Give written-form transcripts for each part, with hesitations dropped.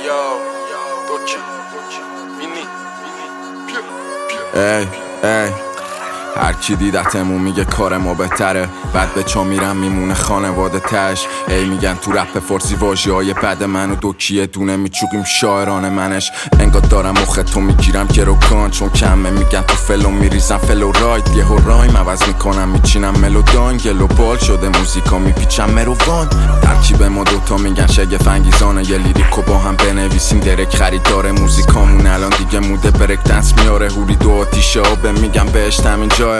هر کی دیدتمون میگه کار ما بهتره، بعد به چا میرم میمونه خانواده تش. میگن تو رپ فارسی واژه‌های بد منو دوکیه دونه میچوقیم شاعران منش. انگار دارم مختو میگیرم که رو کان، چون کمه میگن تو فلو میریزم فلو رایت. یه رایم عوض میکنم میچینم ملودان، گلوبال شده موزیکا میپیچم مروان. ترکیب ما دوتا میگن شگفت انگیزانه، یه لیریکو با هم بنویسیم درک خریدار موزیکامون الان دیگه موده برک دنس میاره. هوری دو آتیشه آبه میگم بهش همین جایه.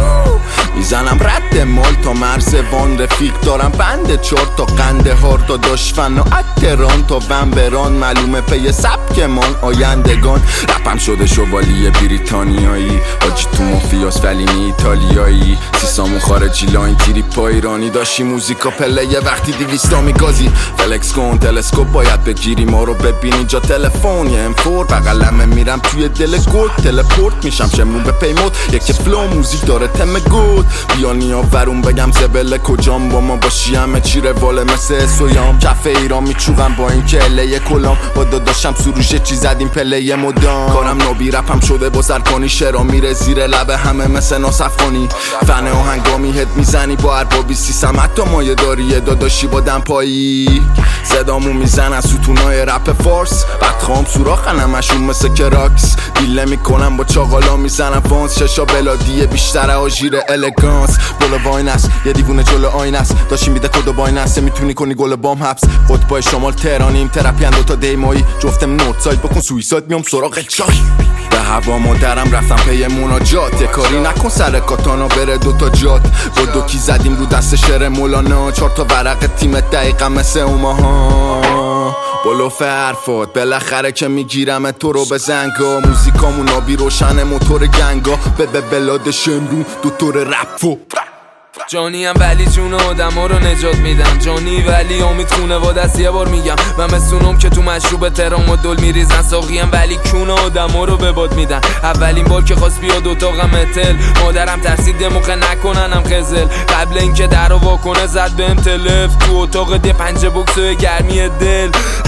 میزنم رد مال تا مرز وان، رفیق دارم بند 4 تا قنده هار تا داشفن و اتران تا ونبران. معلومه پی سبکمان آیندگان، رپم شده شوالیه بریتانیایی. آجی تو مافیاس ولی نی ایتالیایی، سیسامون خارجی لاین تیری پا ایرانی. داشتی موزیکا پله یه وقتی 200 میگازی فلکس کن تلسکوپ باید بگیری ما رو ببینی جا تلفن. یه امفور بغلمه میرم توی دل گل تلپورت میشم شمرون به پیموت. یکی فلو موزیک داره تم گود، بیانی آورون بگم زبله کجام با ما باشی همه چی رواله مثل سویام. کف ایران میچوغم با این که اله کلام، با داداشم سروشه چی زدیم پله مدام. کارم نابی رپم شده بزر کنی، شرا میره زیر لب همه مثل ناصف کنی. فن آهنگامی هد میزنی با اربابی سیسم، حتی مایه داری داداشی با دمپایی. صدامو میزن از ستونای رپ فارس، بدخوام سوراخن همشون مثل کراکس. دیله میکنم با چاقالا میزنم فانس، ششا بلادیه بیشتر آژیر الگانس. بولا واین است یه دیوونه جلو آین است، داشتی میده کد و باین است. میتونی کنی گل بام حبس قطبای شمال تهرانیم، ترپی دوتا دیمایی جفتم نورد ساید بکن سویساید میام سراغ چای. به هوا مادرم رفتم پی مناجات، کاری نکن سر کاتانا بره دوتا جات. با دوکی زدیم رو دست شعر مولانا، 4 تا ورق تیم دقیقا مثل اوماها. بلوف حرفات بالاخره که میگیرم تو رو به زنگا. موزیکامون آبی روشن موتور گنگا، به بلاد شمرون دوتور رپو. جانی هم ولی جون آدم ها رو نجات میدم. جانی ولی امید خونواده است یه بار میگم. من مثونم که تو مشروب ترام و دل میریزن. ساقی هم ولی کون آدم ها رو به باد میدن. اولین بار که خواست بیاد اتاقم اتل، مادرم ترسید یه موقع نکننم خزل. قبل اینکه در رو واکنه زد بهم تلف، تو اتاق دی 5 بوکس و گرمی دل.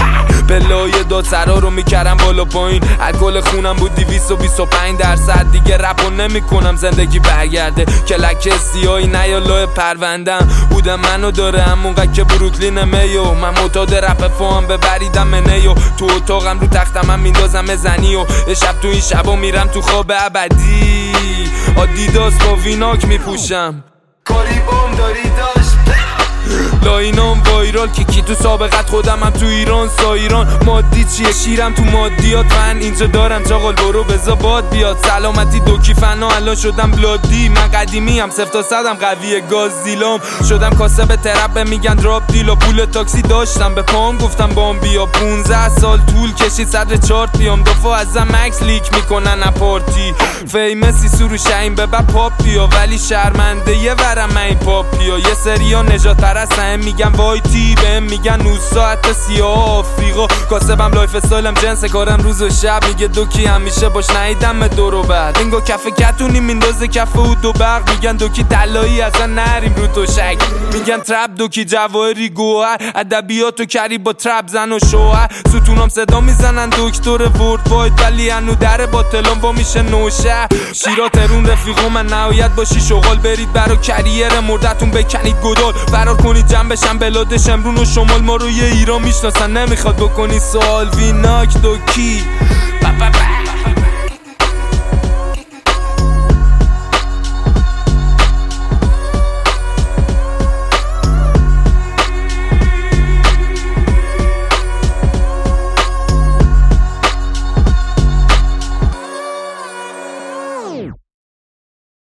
بلای داد سرا رو میکردم بالا پایین، الکل خونم بود 225%. دیگه رپو نمیکنم زندگی برگرده، کلک سیاهی نیالای پروندم. بودم منو داره همونقدر که بروکلین میو. من معتاد رپ فام ببریدم منیو، تو اتاقم رو تختم هم میندازم زنی. و یه شب تو این شبا میرم تو خواب ابدی، آدیداس با ویناک میپوشم. کاری بام داری داشت لاینام وایرال کی تو سابقت خودم هم تو ایران سایران. مادی چیه شیرم تو مادیات، فن اینجا دارم چاقال برو بزا باد بیاد. سلامتی دوکی فنا الان شدم بلادی، من قدیمی هم 0 تا 100 قویه گاز دیلام. شدم کاسب ترپ میگن دراپ دیل، و پول تاکسی داشتم به پام گفتم بام بیا. 15 سال طول کشید صدر چارت بیام، دفعه ازم مکس لیک میکنن اپارتی. فیمسی سرو شاین ببر پاپ بیا، ولی شرمنده یه ورم من این پاپیا. یه سریا نجات پرستن میگن وایتی، بهم میگن 9 ساعت سیاه آفریقا. کاسبم لایف استایلم جنس کارم روز و شب، میگه دوکی همیشه باش نیدم دور و بعد. اینگو کف کتونی میندازه کف او دو برق، میگن دوکی طلایی اصلا نریم رو تو شک. میگن ترپ دوکی جواهری گوهر، ادبیاتو کری با ترپ زن و شوهر. ستونام صدا میزنن دکتر ورد واید، ولی انو در باطلان با میشه نوشه. شیرا ترون رفیقو من نهایت باشی شغال، برید برا کریر مردتون بکنید گدال. فرار کنید جنبشم بلاد شمرون و شمال، ما رو یه ایران میشناسن نمیخواد بکنی سوال. ویناک دوکی